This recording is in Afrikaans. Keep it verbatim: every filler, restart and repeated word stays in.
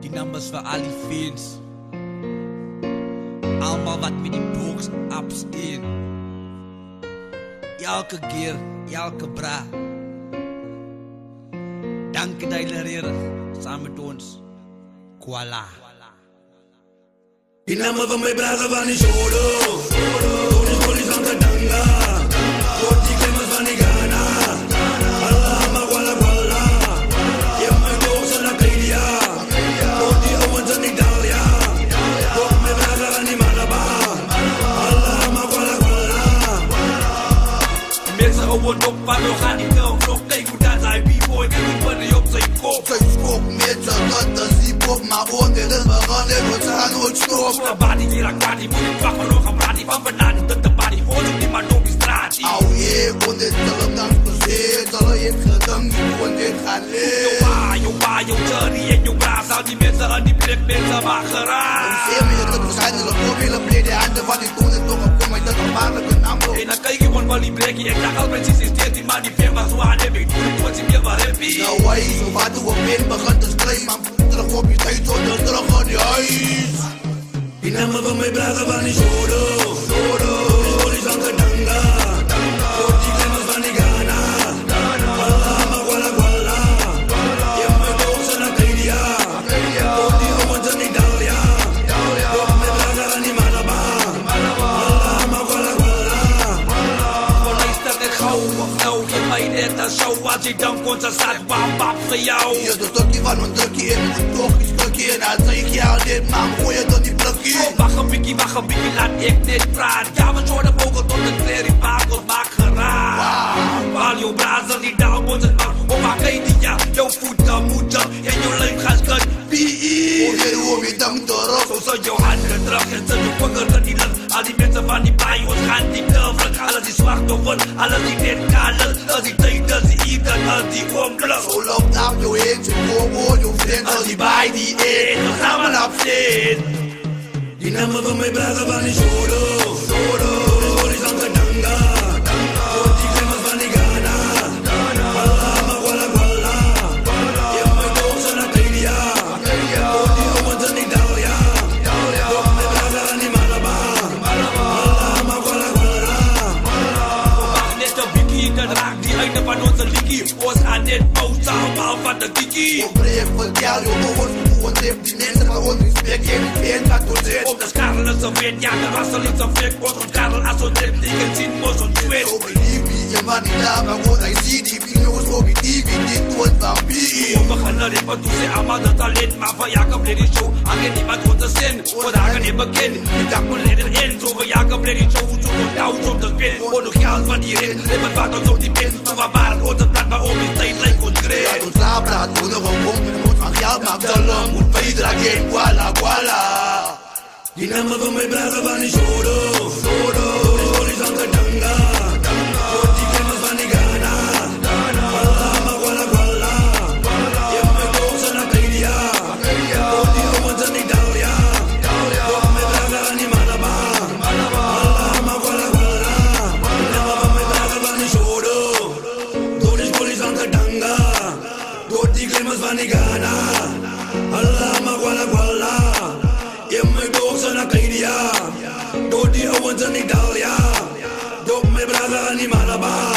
Die nummers vir al die fans, almal wat met die boks opsteen. Elke keer, elke bra. Dankie dat julle hier saam met ons. Kuala. Die nummer van my brother van die Shodo, Police police van Kadanga, Kort die klimmers van die Ghana, Allah ma Kuala Kuala, Jy my dogs in Acadia, Kort die ouwens in die Dahlia, Kort my brother van die Malaba, Allah ma Kuala Kuala. Mense ouwen op wat nog aan die film vlog, kyk hoe dat hy b-boy, kyk hoe binne op sy kop. Sy skop mense, dat is die pop, maar woon dit is begaan, ek word sy aan nooit stop. Sola body, hier ek body, moet ek wacht van nog een brady, van vanavond tot de body, voor zoek die man op die straat. Au je, kon dit stel hem dan gezet, al het gedang, die kon dit gaan leer. Yo pa, yo pa, yo cherry en yo braas, al die mensen aan die plek, mensen mag geraas. Ik zeg me, je kunt waarschijnlijk op hele plek, de handen van die toen en toch op kom, maar dat is makkelijk een naam. En dan kijk je gewoon van die plekje, ik dacht al precies is dit, die man die firma zo aan heb, ik doe het wat ze meer van happy. Nou wij, zo vaak hoe ik ben, begint te strijden, man, terug op je tijd, zonder terug aan die huis. Die namen van mijn brother van die Shodo, Shodo, police van Kadanga, Kort die klimmers van die Ghana, Allah ma Kuala Kuala, Jy my dogs in Acadia, Kort die ouwens in die Dahlia, Kort my brother van die Malaba, Allah ma Kuala Kuala. Luister dit gauw of nou, je mij net een show, als je dan kon ze staat, bam bam voor jou. Je de tokkie van een drukkie en moet toch iets krukkie en dan zeg ik ja dit man, gooi je tot die plukkie. Oh, wacht een bikkie, wacht een bikkie, laat ik dit praten. Ja, we worden vogel tot de kleer, die pakels maak geraakt. Al jouw brazen die down moet het maar, op haar ja, jouw voeten moeten en jouw lijf gaat skut. B E Hoe je hoe je dan terug. Zo zet jouw handen terug en zet je vingers in die lucht. Al die mensen van die baai, ons gaan die durven. Alles die slachtoffers, alles die net kalen. Als die tijd, als die eten, als die omblug. Zo loopt naar je heen, je voor je vriend. Als die baai die eet, we gaan maar op zin. Die namen van mijn brother van die Shodo, Shodo, police van Kadanga, Kort die klimmers van die Ghana, Allah ma Kuala Kuala, Jy my dogs in Acadia, Kort die ouwens in die Dahlia, Kort my brother van die Malaba, Allah ma Kuala Kuala. Wacht net een bikkie, ik kan raak die einde van onze likkie. Ons aan dit post, allemaal van de kikkie. Ik breek vertel je over hoe het heeft die mensen van ons respect en die pijn gaat door zit. Op de skarrel is een wet, ja de rassel is een flik. Ons ontkarrel als ons trip, die kan zien, moest ons zweet. Zo belief je man die daar, maar goed hij ziet die video's op die T V, dit wordt van B E. We beginnen dit, want toen ze allemaal dat talent. Maar van Jacob leed die show, aan geen niemand wordt te zin. We dagen niet bekend, die dag moet leden in. Zo van Jacob leed die show, zo van touw, zo te spin. Voor nog geld van die rin, leven wat ons op die pin. Toen we waren ons het plat, maar op die tijd lijkt ons kreeg. Ja, ons labraad, hoe nog een pomp, en moet van geld, maar dollar, moet bijdragen, Kuala Kuala. Die namen van mijn brother van die Shodo, Shodo, police van Kadanga, Kort die klimmers van die Ghana, Allah ma Kuala Kuala, Jy my dogs in Acadia, Kort die ouwens in die Dahlia, Kort my brother van die Malaba, Allah ma Kuala Kuala. Die namen van mijn brother van die Shodo, police van Kadanga, Kort die klimmers van die Ghana, Allah ma Kuala Kuala. Jy my dogs in Acadia, Kort die ouwens in die Dahlia, Kort my brother in die Malaba.